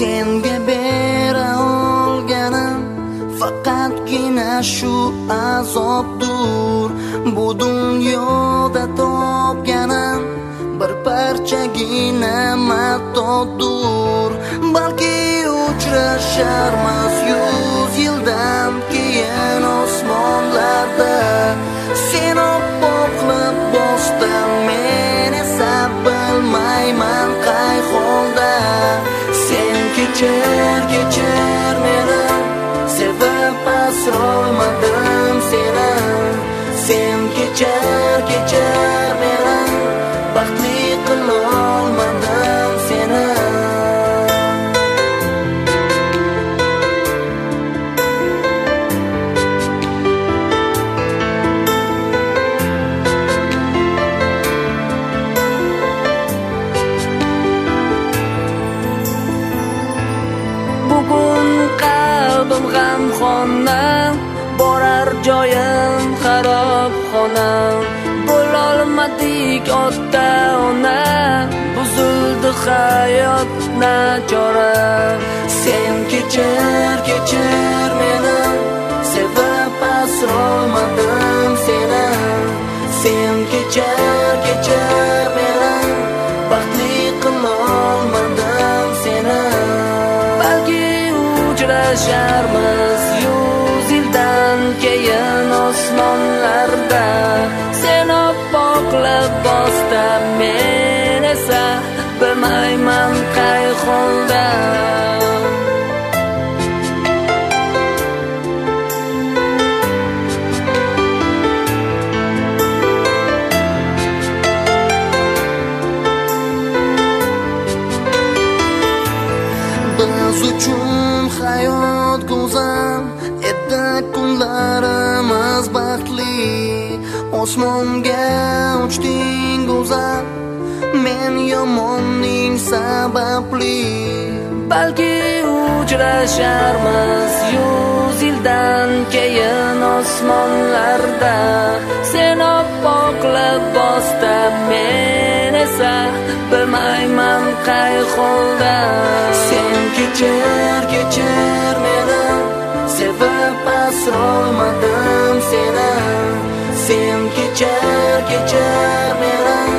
senga bera olganim faqatgina shu azobdir. Bu dunyoda topganim bir parchagina matodir. Balki uchrasharmiz 100 yildan keyin osmonlarda. Sen oppoqlab bosdim, men esa bilmayman qay holda. Sen kechir meni, sevib asrolmadim seni. Sen kechir meni, baxtli qilolmadim seni. Bugun qalbim g'amxona, borar joyim xarobxona. Bo'lolmadik ota-ona, buzildi hayot nachora. Sen kechir meni, sevib asrolmadim seni. Sen kechir meni, baxtli qilolmadim seni. Balki uchrasharmiz 100 yildan keyin osmonlarda. Sen oppoqlab bosdim, men esa bilmayman qay holda. Biz uchun hayot go'zal edi, kunlarimiz baxtli. Osmonga uchding go'zal, men yomonning sababli. Balki uchrasharmiz 100 yildan keyin osmonlarda. Sen oppoqlab bosdim, men esa bilmayman qay holda. Sen kechir meni, sevib asrolmadim seni. Sen kechir meni,